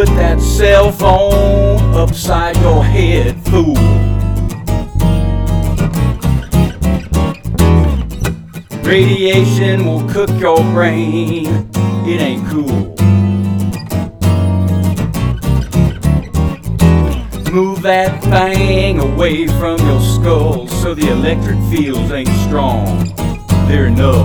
Put that cell phone upside your head, fool. Radiation will cook your brain, it ain't cool. Move that thing away from your skull so the electric fields ain't strong, they're null.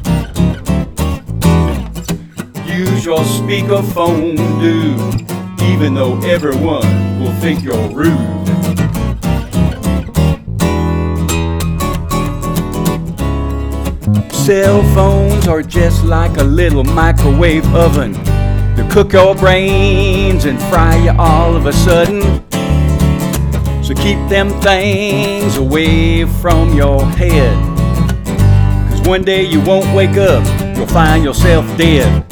Use your speakerphone, dude, even though everyone will think you're rude. Cell phones are just like a little microwave oven. They cook your brains and fry you all of a sudden. So keep them things away from your head, 'cause one day you won't wake up, you'll find yourself dead.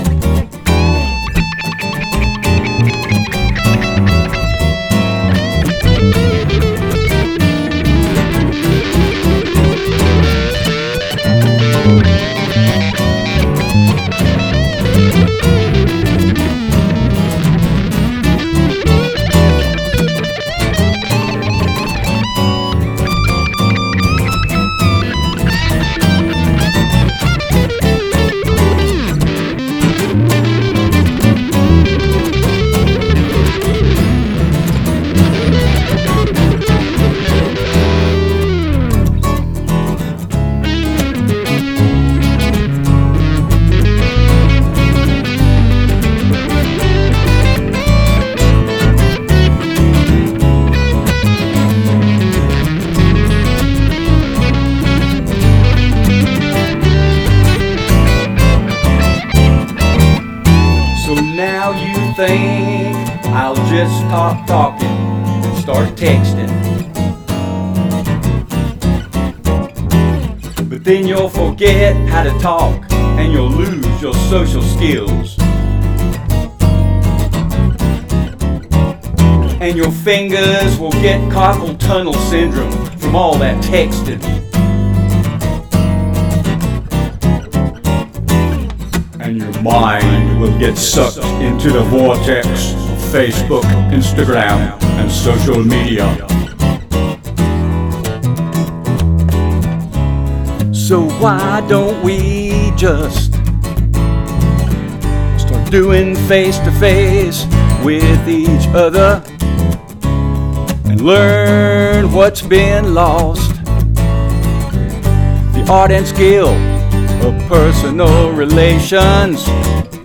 Now you think I'll just stop talking and start texting, but then you'll forget how to talk and you'll lose your social skills, and your fingers will get carpal tunnel syndrome from all that texting. And your mind will get sucked into the vortex of Facebook, Instagram, and social media. So why don't we just start doing face-to-face with each other and learn what's been lost? The art and skill of personal relations.